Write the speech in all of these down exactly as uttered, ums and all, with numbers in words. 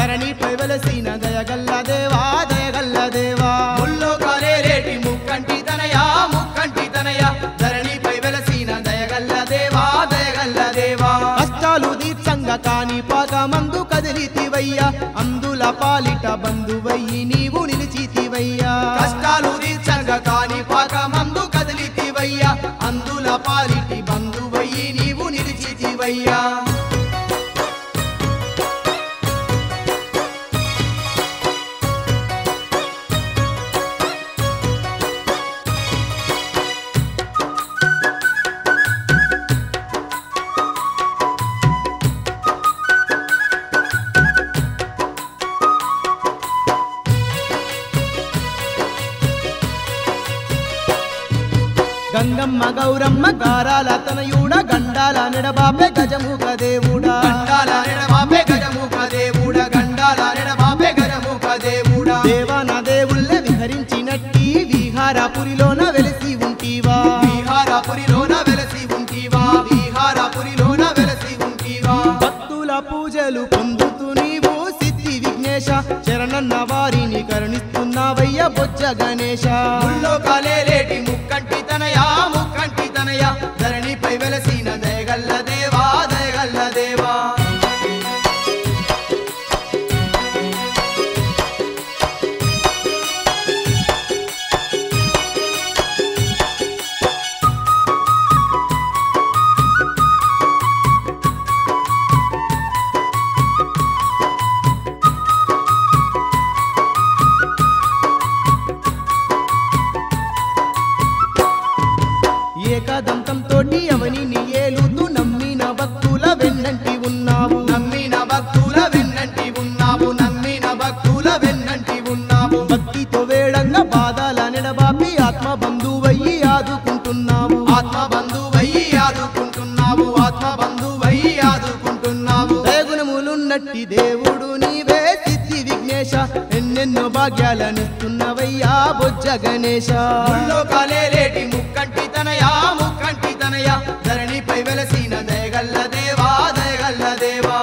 ధరణిపై వెలసిన దయగల్ల దేవా దయగల్ల దేవా ముల్లోకాలేటి ముక్కంటి తనయ ముక్కంటి తనయ ధరణిపై వెలసిన దయగల్ల దేవా దయగల్ల దేవా కష్టాలు దీర్ఘంగా కాని పాకమందు కదిలితివయ్యా అందుల పాలిట బంధువయ్యి నీవు నిలిచితివయ్యా కష్టాలు తీర్చగా కాని పాకమందు కదిలితివయ్యా అందుల పాలిటి బంధువయ్యి నీవు నిలిచితివయ్యా గంగమ్మ గౌరమ్మ గారాల తనయుడ గండాల నెడబాపే గజముఖ దేవుడా గండాల నెడబాపే గజముఖ దేవుడా గండాల నెడబాపే గజముఖ దేవుడా దేవాన దేవుళ్ళే విహరించినట్టి విహారపురిలోన వెలిసి ఉంటివా విహారపురిలోన వెలసి ఉంటివా విహారపురిలోన వెలసి ఉంటివా భక్తుల పూజలు పొందుతూ నీవు సిద్ధి విఘ్నేశ శరణన్న వారిని కరుణిస్తున్నావయ్య బొజ్జ గణేశ ముల్లోకాలేటి ముక్కంటి తనయ ముక్కంటి తనయ ధరణిపై వెలసిన దయగల్ల దేవా దయగల్ల దేవా ఏకదంతం తోటి అవనిని ఏలుతూ నమ్మిన భక్తుల వెన్నంటి ఉన్నావు నమ్మిన భక్తుల వెన్నంటి ఉన్నావు నమ్మిన భక్తుల వెన్నంటి ఉన్నావు భక్తితో వేడంగా బాధల నెడబాపి ఆత్మ బంధువయ్యి ఆదుకుంటున్నావు ఆత్మ బంధువయ్యి ఆదుకుంటున్నావు ఆత్మ బంధువయ్యి ఆదుకుంటున్నావు దయగుణములున్నట్టి దేవుడు నీవే సిద్ధి విఘ్నేశ ఎన్నెన్నో భాగ్యాలనిస్తున్నవయ్యా బొజ్జ గణేశ ముల్లోకాలేటి ముక్కంటి తనయ ముక్కంటి తనయ ధరణిపై వెలసిన దయగల్ల దేవా దయగల్ల దేవా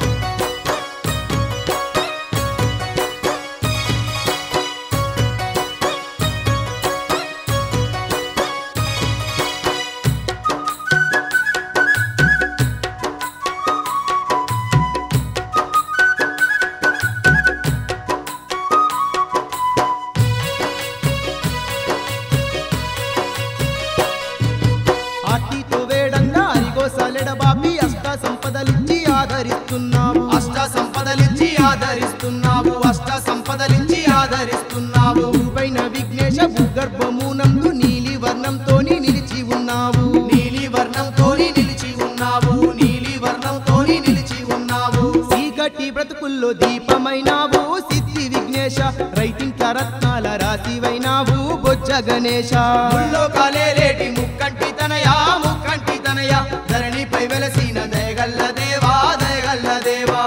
ఆటితో వేడంగా అరిగోసలెడబాపి అష్ట సంపదలిచ్చి ఆదరిస్తున్నావు అష్ట సంపదలిచ్చి ఆదరిస్తున్నావు అష్ట సంపదలిచ్చి ఆదరిస్తున్నావు పైన విఘ్నేశ భూగర్భమునందు నీలి వర్ణంతోని నిలిచి ఉన్నావు నీలి వర్ణంతోని నిలిచి ఉన్నావు నీలి వర్ణంతోని నిలిచి ఉన్నావు చీకటి బ్రతుకుల్లో దీపమైనావు సిద్ధి విఘ్నేశ రైటింట్ల రత్నాల రాశివైనావు బొజ్జ గణేశ ముల్లోకాలేటి ముక్కంటి తనయ ముక్కంటి తనయ ధరణిపై వెలసిన దయగల్ల దేవా దయగల్ల దేవా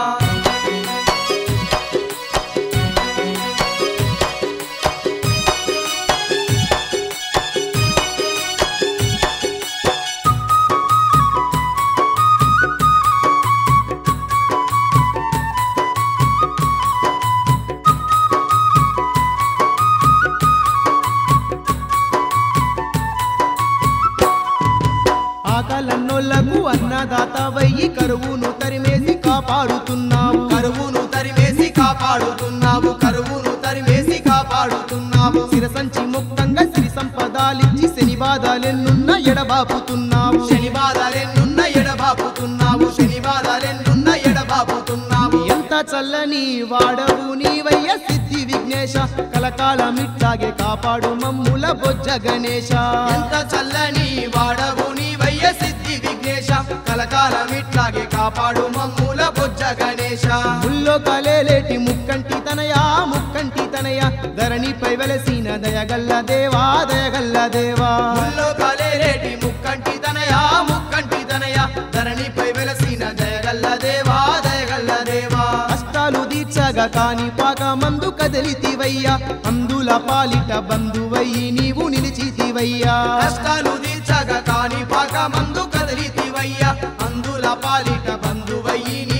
ఆకలన్నోళ్లకు అన్నదాతవయ్యి కరువును తరిమేసి కాపాడుతున్నావు కరువును తరిమేసి కాపాడుతున్నావు కరువును తరిమేసి కాపాడుతున్నావు శిరసంచి ముక్తంగా సిరి సంపదాలిచ్చి శని బాధలెన్నున్న ఎడబాపుతున్నావు శని బాధలెన్నున్న ఎడబాపుతున్నావు శని బాధలెన్నున్న ఎడబాపుతున్నావు ఎంత చల్లని వాడవు నీవయ్య సిద్ధి విఘ్నేశ కలకాలం ఇట్లాగే కాపాడు మమ్ముల బొజ్జ గణేశ ఎంత చల్లని వాడవు నీవయ్య సిద్ధి విఘ్నేశ కలకాలం ఇట్లాగే కాపాడు మమ్ముల బొజ్జ గణేశ ముల్లో కలేలేటి ముక్కంటి తనయా ముక్కంటి తనయ ధరణిపై వెలసిన దయగల్ల దేవా దయగల్ల దేవా ముల్లోకాలేటి ముక్కంటి తనయ ముక్కంటి తనయ ధరణిపై వెలసిన దయగల్ల దేవా దయగల్ల దేవా కష్టాలు తీర్చగా కాని పాకమందు కదిలితివయ్యా అందుల పాలిట బంధువయ్యి నీవు నిలిచితివయ్యా కష్టాలు తీర్చగా కాని పాక మందు కదిలితివయ్యా అందుల పాలిట బంధువయ్యి